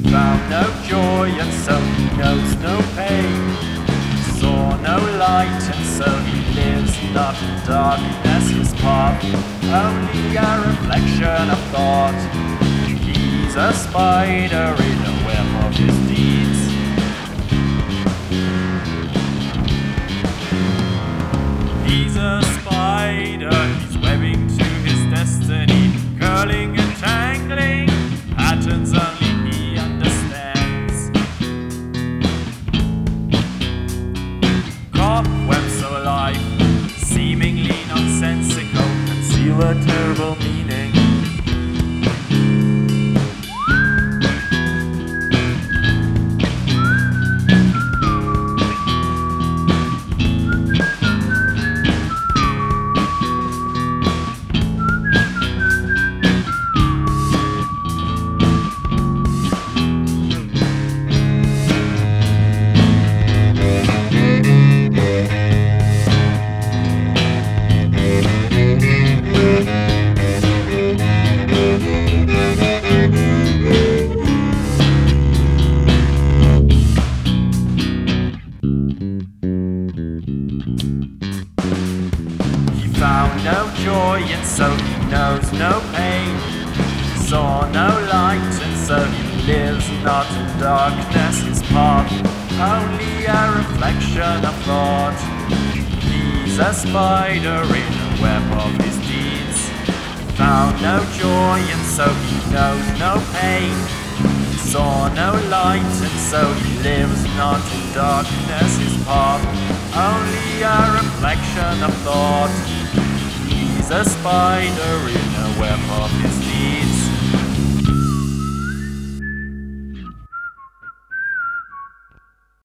Found no joy and so he knows no pain. Saw no light and so he lives not in darkness. His path only a reflection of thought. He's a spider in a web of his deeds. He's a spider, he's webbing to his destiny, curling and tangling patterns only he understands. Cobwebs so alive, seemingly nonsensical, conceal a terrible meaning. He found no joy and so he knows no pain. Saw no light and so he lives not in darkness. His path only a reflection of thought. He's a spider in a web of his deeds. Found no joy and so he knows no pain. Saw no light and so he lives not in darkness. His path only a reflection of thought. He's a spider in a web of his deeds.